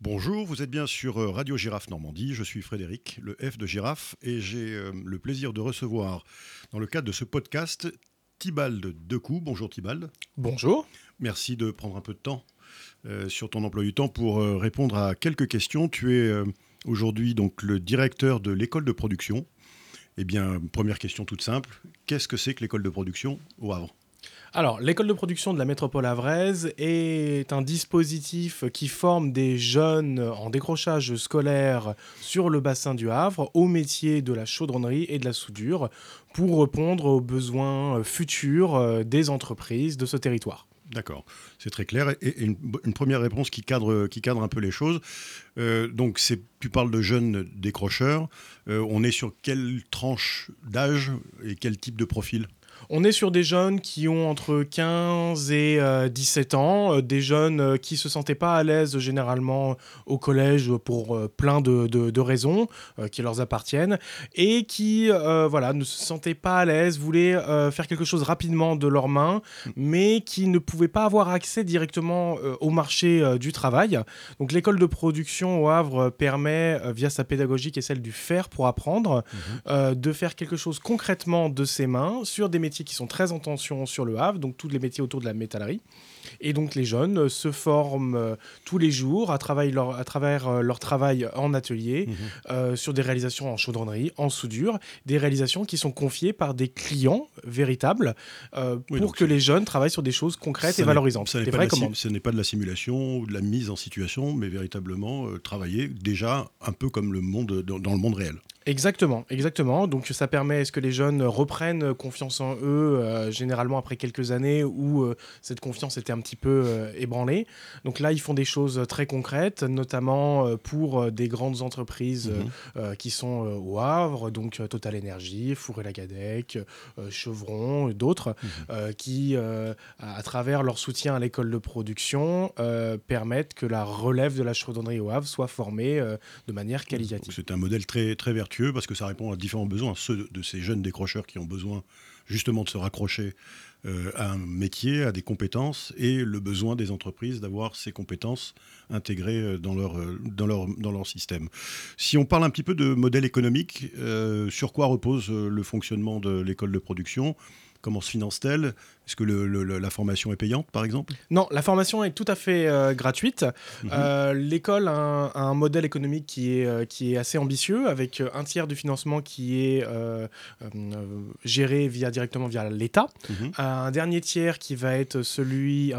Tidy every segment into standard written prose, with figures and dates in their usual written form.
Bonjour, vous êtes bien sur Radio Girafe Normandie, je suis Frédéric, le F de Girafe, et j'ai le plaisir de recevoir, dans le cadre de ce podcast, Tibald Decou. Bonjour Tibald, Bonjour. merci de prendre un peu de temps sur ton emploi du temps pour répondre à quelques questions. Tu es aujourd'hui donc le directeur de l'école de production. Eh bien, première question toute simple, qu'est-ce que c'est que l'école de production au Havre ? Alors, l'école de production de la métropole havraise est un dispositif qui forme des jeunes en décrochage scolaire sur le bassin du Havre au métier de la chaudronnerie et de la soudure pour répondre aux besoins futurs des entreprises de ce territoire. D'accord, c'est très clair. Et une première réponse qui cadre un peu les choses. Donc, tu parles de jeunes décrocheurs. On est sur quelle tranche d'âge et quel type de profil ? On est sur des jeunes qui ont entre 15 et 17 ans, des jeunes qui ne se sentaient pas à l'aise généralement au collège pour plein de raisons qui leur appartiennent et qui ne se sentaient pas à l'aise, voulaient faire quelque chose rapidement de leurs mains, mais qui ne pouvaient pas avoir accès directement au marché du travail. Donc l'école de production au Havre permet, via sa pédagogie qui est celle du faire pour apprendre, de faire quelque chose concrètement de ses mains sur des métiers qui sont très en tension sur le Havre, donc tous les métiers autour de la métallerie. Et donc les jeunes se forment tous les jours à travers leur travail en atelier, sur des réalisations en chaudronnerie, en soudure, des réalisations qui sont confiées par des clients véritables pour que les jeunes travaillent sur des choses concrètes et valorisantes. Ce n'est pas de la simulation ou de la mise en situation, mais véritablement travailler déjà un peu comme dans le monde réel. Exactement. Donc ça permet à ce que les jeunes reprennent confiance en eux, généralement après quelques années où cette confiance était un petit peu ébranlée. Donc là, ils font des choses très concrètes, notamment pour des grandes entreprises qui sont au Havre, donc Total Energy, Fourré-Lagadec, Chevron, d'autres, qui, à travers leur soutien à l'école de production, permettent que la relève de la chaudronnerie au Havre soit formée de manière qualitative. Donc c'est un modèle très, très vertueux parce que ça répond à différents besoins, ceux de ces jeunes décrocheurs qui ont besoin justement de se raccrocher à un métier, à des compétences, et le besoin des entreprises d'avoir ces compétences intégrées dans leur système. Si on parle un petit peu de modèle économique, sur quoi repose le fonctionnement de l'école de production ? Comment se finance-t-elle ? Est-ce que la formation est payante, par exemple ? Non, la formation est tout à fait gratuite. L'école a un modèle économique qui est assez ambitieux, avec un tiers du financement qui est géré directement via l'État, un deuxième tiers qui va être celui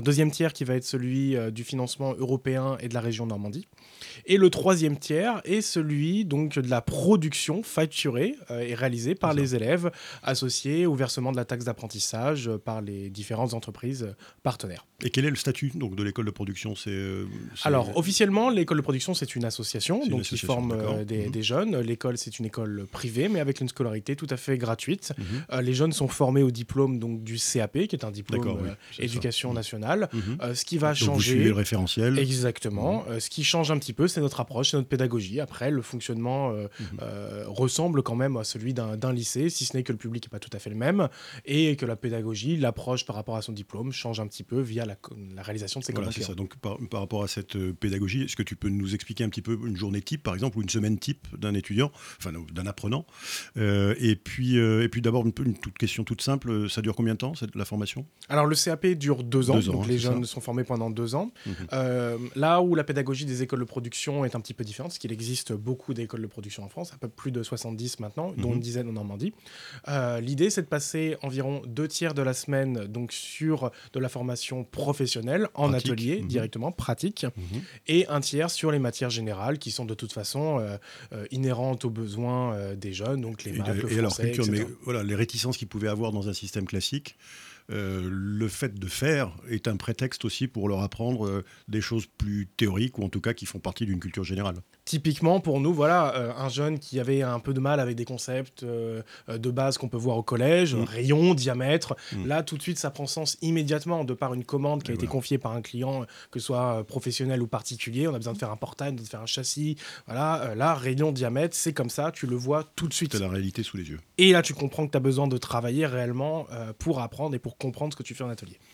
du financement européen et de la région Normandie. Et le troisième tiers est celui donc de la production facturée et réalisée par les élèves associés au versement de la taxe d'apprentissage par les différentes entreprises partenaires. Et quel est le statut donc, de l'école de production ? Alors, officiellement, l'école de production, c'est une association qui forme des jeunes. L'école, c'est une école privée, mais avec une scolarité tout à fait gratuite. Les jeunes sont formés au diplôme donc, du CAP, qui est un diplôme éducation nationale. Ce qui va donc changer... Vous suivez le référentiel. Exactement. Ce qui change un petit peu, c'est notre approche, c'est notre pédagogie. Après, le fonctionnement ressemble quand même à celui d'un lycée, si ce n'est que le public n'est pas tout à fait le même, et que la pédagogie, l'approche par rapport à son diplôme change un petit peu via la réalisation de ces Voilà, contenus. c'est ça. Donc, par rapport à cette pédagogie, est-ce que tu peux nous expliquer un petit peu une journée type, par exemple, ou une semaine type d'un étudiant, enfin d'un apprenant et puis d'abord, une toute question toute simple, ça dure combien de temps, la formation ? Alors, le CAP dure 2 ans, donc les jeunes sont formés pendant 2 ans. Là où la pédagogie des écoles de production est un petit peu différente, parce qu'il existe beaucoup d'écoles de production en France, un peu plus de 70 maintenant, dont une dizaine en Normandie. L'idée, c'est de passer environ 2 tiers de la semaine donc, sur de la formation professionnelle en pratique, atelier, directement, pratique, et un tiers sur les matières générales qui sont de toute façon inhérentes aux besoins des jeunes, donc les maths, le français, etc. Mais voilà, les réticences qu'ils pouvaient avoir dans un système classique, le fait de faire est un prétexte aussi pour leur apprendre des choses plus théoriques ou en tout cas qui font partie d'une culture générale. Typiquement, pour nous, un jeune qui avait un peu de mal avec des concepts de base qu'on peut voir au collège, rayon, diamètre, là, tout de suite, ça prend sens immédiatement de par une commande qui a été confiée par un client, que ce soit professionnel ou particulier. On a besoin de faire un portail, de faire un châssis. Voilà, là, rayon, diamètre, c'est comme ça, tu le vois tout de suite. Tu as la réalité sous les yeux. Et là, tu comprends que tu as besoin de travailler réellement pour apprendre et pour comprendre ce que tu fais en atelier.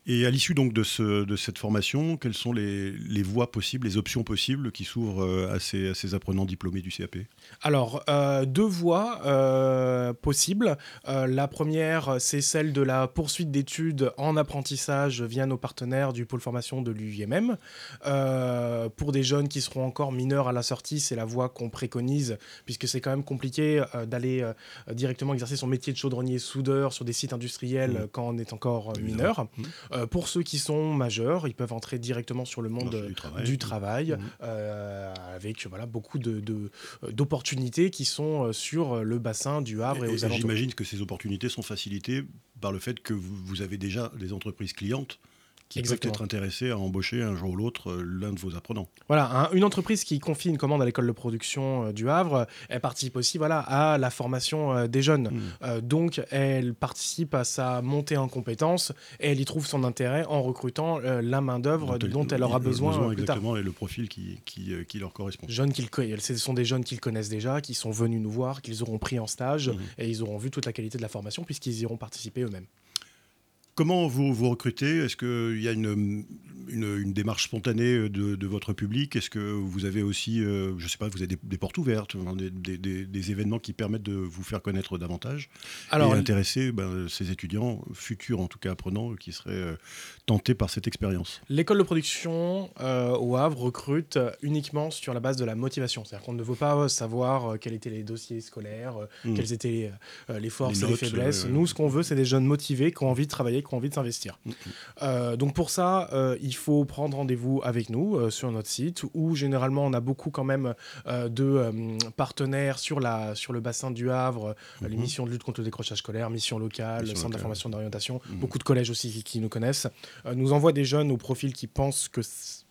Et à l'issue donc de cette formation, quelles sont les voies possibles, les options possibles qui s'ouvrent à ces apprenants diplômés du CAP? Alors, deux voies possibles. La première, c'est celle de la poursuite d'études en apprentissage via nos partenaires du pôle formation de l'UIMM. Pour des jeunes qui seront encore mineurs à la sortie, c'est la voie qu'on préconise, puisque c'est quand même compliqué d'aller directement exercer son métier de chaudronnier soudeur sur des sites industriels quand on est encore mineur. Pour ceux qui sont majeurs, ils peuvent entrer directement sur le monde du travail avec beaucoup d'opportunités qui sont sur le bassin du Havre et aux alentours. J'imagine que ces opportunités sont facilitées par le fait que vous avez déjà des entreprises clientes qui peuvent être intéressés à embaucher un jour ou l'autre l'un de vos apprenants. Voilà, une entreprise qui confie une commande à l'école de production du Havre, elle participe aussi à la formation des jeunes. Donc, elle participe à sa montée en compétences et elle y trouve son intérêt en recrutant la main-d'œuvre dont elle aura besoin plus tard. Exactement, et le profil qui leur correspond. Ce sont des jeunes qu'ils connaissent déjà, qui sont venus nous voir, qu'ils auront pris en stage et ils auront vu toute la qualité de la formation puisqu'ils iront participer eux-mêmes. Comment vous recrutez? Est-ce qu'il y a une démarche spontanée de votre public? Est-ce que vous avez aussi, je ne sais pas, vous avez des portes ouvertes, des événements qui permettent de vous faire connaître davantage et intéresser ces étudiants, futurs en tout cas apprenants, qui seraient tentés par cette expérience? L'école de production au Havre recrute uniquement sur la base de la motivation. C'est-à-dire qu'on ne veut pas savoir quels étaient les dossiers scolaires, quelles étaient les forces et les faiblesses. Nous, ce qu'on veut, c'est des jeunes motivés qui ont envie de travailler, qui ont envie de s'investir. Donc pour ça, il faut prendre rendez-vous avec nous sur notre site où généralement on a beaucoup quand même de partenaires sur le bassin du Havre, les missions de lutte contre le décrochage scolaire, missions locales, centre d'information d'orientation, beaucoup de collèges aussi qui nous connaissent, nous envoient des jeunes au profil qui pensent que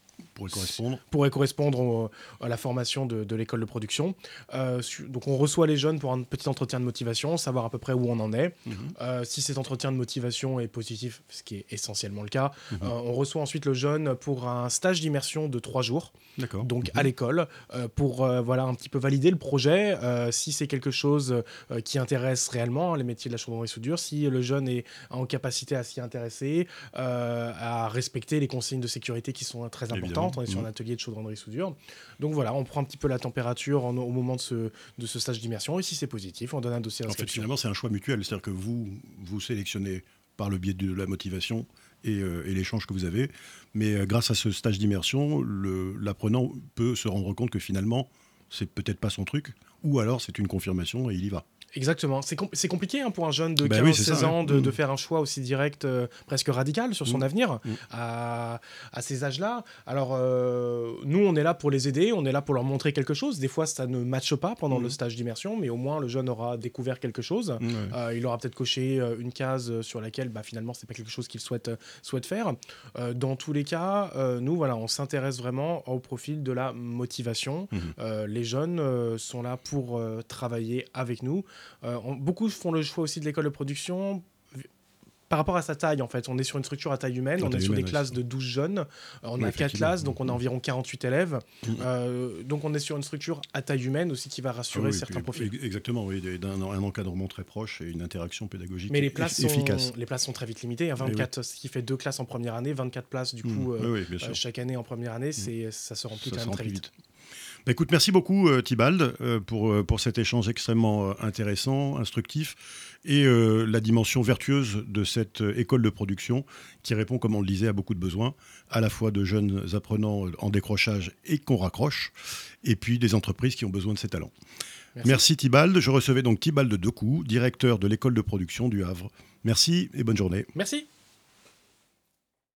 pourrait correspondre à la formation de l'école de production. Donc on reçoit les jeunes pour un petit entretien de motivation, savoir à peu près où on en est. Si cet entretien de motivation est positif, ce qui est essentiellement le cas, on reçoit ensuite le jeune pour un stage d'immersion de 3 jours. Donc à l'école, pour un petit peu valider le projet, si c'est quelque chose qui intéresse réellement les métiers de la chaudronnerie soudure, si le jeune est en capacité à s'y intéresser, à respecter les consignes de sécurité qui sont très importantes. On est sur un atelier de chaudronnerie soudure. Donc voilà, on prend un petit peu la température au moment de ce stage d'immersion. Et si c'est positif, on donne un dossier d'inscription. En fait, finalement, c'est un choix mutuel. C'est-à-dire que vous sélectionnez par le biais de la motivation et l'échange que vous avez. Mais grâce à ce stage d'immersion, l'apprenant peut se rendre compte que finalement, c'est peut-être pas son truc. Ou alors, c'est une confirmation et il y va. Exactement. C'est compliqué pour un jeune de 15-16 ans de faire un choix aussi direct, presque radical sur son avenir à ces âges-là. Alors, nous, on est là pour les aider, on est là pour leur montrer quelque chose. Des fois, ça ne matche pas pendant le stage d'immersion, mais au moins, le jeune aura découvert quelque chose. Il aura peut-être coché une case sur laquelle, finalement, c'est pas quelque chose qu'il souhaite faire. Dans tous les cas, nous, on s'intéresse vraiment au profil de la motivation. Les jeunes sont là pour travailler avec nous. Beaucoup font le choix aussi de l'école de production par rapport à sa taille. En fait, on est sur une structure à taille humaine, on est sur des classes de 12 jeunes, on a 4 classes, donc on a environ 48 élèves. Donc on est sur une structure à taille humaine aussi qui va rassurer certains profils. Exactement, oui, un encadrement très proche et une interaction pédagogique efficace. Mais les places sont très vite limitées, 24, ce qui fait 2 classes en première année, 24 places du coup chaque année en première année, ça se remplit quand même très vite. Écoute, merci beaucoup Tibald pour cet échange extrêmement intéressant, instructif et la dimension vertueuse de cette école de production qui répond, comme on le disait, à beaucoup de besoins, à la fois de jeunes apprenants en décrochage et qu'on raccroche, et puis des entreprises qui ont besoin de ces talents. Merci Tibald. Je recevais donc Tibald Decou, directeur de l'école de production du Havre. Merci et bonne journée. Merci.